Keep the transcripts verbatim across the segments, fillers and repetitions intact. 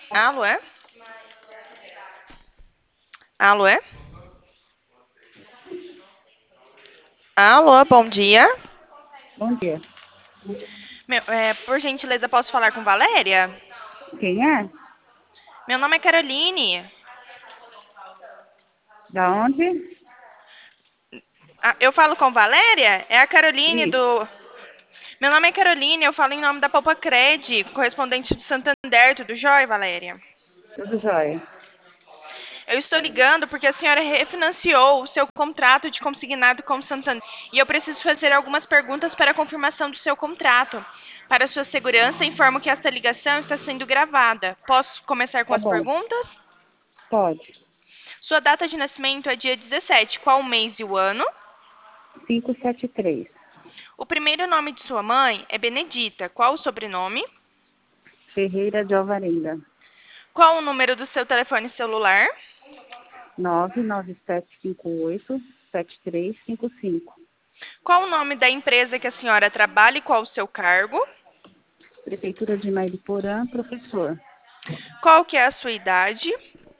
Alô, é? Alô, é? Alô, bom dia. Bom dia. Meu, é, por gentileza, posso falar com Valéria? Quem é? Meu nome é Caroline. Da onde? Ah, eu falo com Valéria? É a Caroline Isso, do. Meu nome é Caroline, eu falo em nome da Poupa Cred, correspondente do Santander, tudo jóia, Valéria? tudo jóia. Eu estou ligando porque a senhora refinanciou o seu contrato de consignado com o Santander e eu preciso fazer algumas perguntas para a confirmação do seu contrato. Para sua segurança, informo que esta ligação está sendo gravada. Posso começar com Tá as bom, perguntas? pode. Sua data de nascimento é dia dezessete. Qual o mês e o ano? Quinhentos e setenta e três. O primeiro nome de sua mãe é Benedita. Qual o sobrenome? Ferreira de Alvarenga. Qual o número do seu telefone celular? Nove nove sete cinco oito sete três cinco cinco. Qual o nome da empresa que a senhora trabalha e qual o seu cargo? Prefeitura de Mairiporã, professor. Qual que é a sua idade?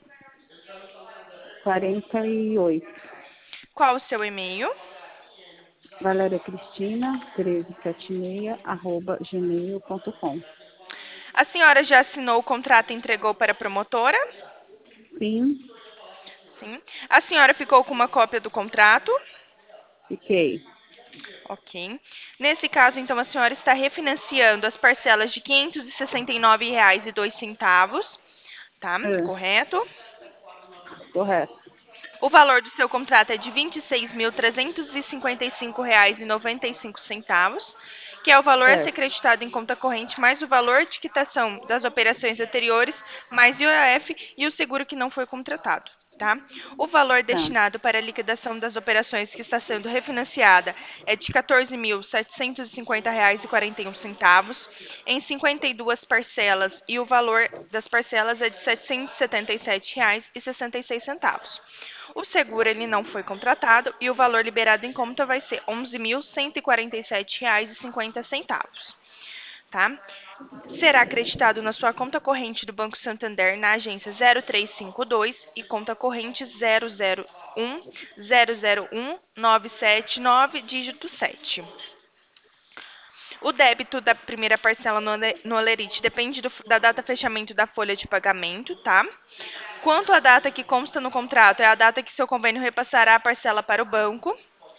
Quarenta e oito. Qual o seu e-mail? Valéria Cristina, trezentos e setenta e seis, arroba gmail ponto com. A senhora já assinou o contrato e entregou para a promotora? Sim, Sim. A senhora ficou com uma cópia do contrato? fiquei. Ok. Nesse caso, então, a senhora está refinanciando as parcelas de quinhentos e sessenta e nove reais e dois centavos, tá? Ah, Correto? correto. O valor do seu contrato é de vinte e seis mil trezentos e cinquenta e cinco reais e noventa e cinco centavos, que é o valor a ser Certo. creditado em conta corrente mais o valor de quitação das operações anteriores, mais I O F e o seguro que não foi contratado. Tá? O valor Tá. destinado para a liquidação das operações que está sendo refinanciada é de quatorze mil setecentos e cinquenta reais e quarenta e um centavos em cinquenta e duas parcelas e o valor das parcelas é de setecentos e setenta e sete reais e sessenta e seis centavos. O seguro ele não foi contratado e o valor liberado em conta vai ser onze mil cento e quarenta e sete reais e cinquenta centavos, tá? Será acreditado na sua conta corrente do Banco Santander na agência zero três cinco dois e conta corrente zero zero um zero zero um nove sete nove dígito sete. O débito da primeira parcela no ale- no Olerite depende do- da data fechamento da folha de pagamento, tá? Quanto à data que consta no contrato, é a data que seu convênio repassará a parcela para o banco.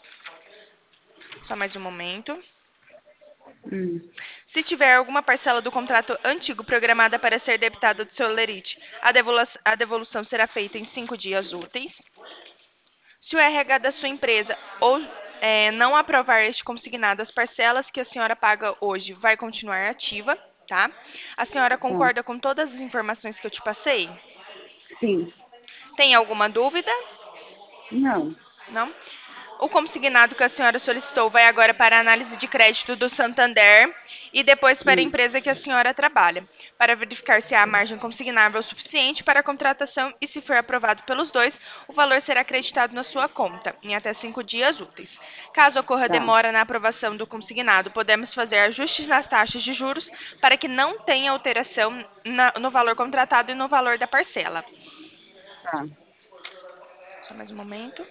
Só mais um momento. Hum, Se tiver alguma parcela do contrato antigo programada para ser debitada do seu lerite, a devolu- a devolução será feita em cinco dias úteis. Se o R H da sua empresa ou é, não aprovar este consignado, as parcelas que a senhora paga hoje vai continuar ativa, tá? A senhora tá. concorda com todas as informações que eu te passei? Sim. Tem alguma dúvida? Não. Não? O consignado que a senhora solicitou vai agora para a análise de crédito do Santander e depois para a Hum, empresa que a senhora trabalha, para verificar se há margem consignável suficiente para a contratação e, se for aprovado pelos dois, o valor será acreditado na sua conta em até cinco dias úteis. Caso ocorra tá. demora na aprovação do consignado, podemos fazer ajustes nas taxas de juros para que não tenha alteração na- no valor contratado e no valor da parcela. Tá. Só mais um momento.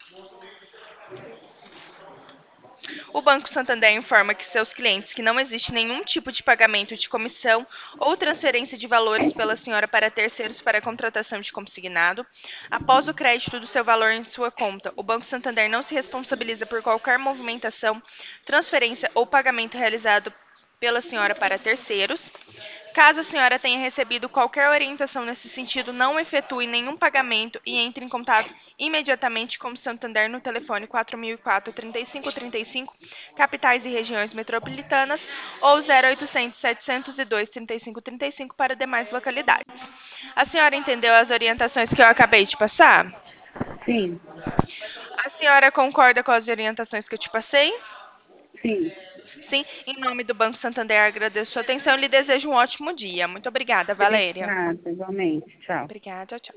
O Banco Santander informa que seus clientes que não existe nenhum tipo de pagamento de comissão ou transferência de valores pela senhora para terceiros para a contratação de consignado. Após o crédito do seu valor em sua conta, o Banco Santander não se responsabiliza por qualquer movimentação, transferência ou pagamento realizado pela senhora para terceiros. Caso a senhora tenha recebido qualquer orientação nesse sentido, não efetue nenhum pagamento e entre em contato imediatamente com o Santander no telefone quatro mil e quatro, trinta e cinco trinta e cinco, capitais e regiões metropolitanas, ou zero oitocentos, setecentos e dois, trinta e cinco trinta e cinco para demais localidades. A senhora entendeu as orientações que eu acabei de passar? Sim. A senhora concorda com as orientações que eu te passei? Sim. Sim, em nome do Banco Santander, agradeço sua atenção e lhe desejo um ótimo dia. Muito obrigada, Valéria. Obrigada, igualmente. Tchau. Obrigada, tchau.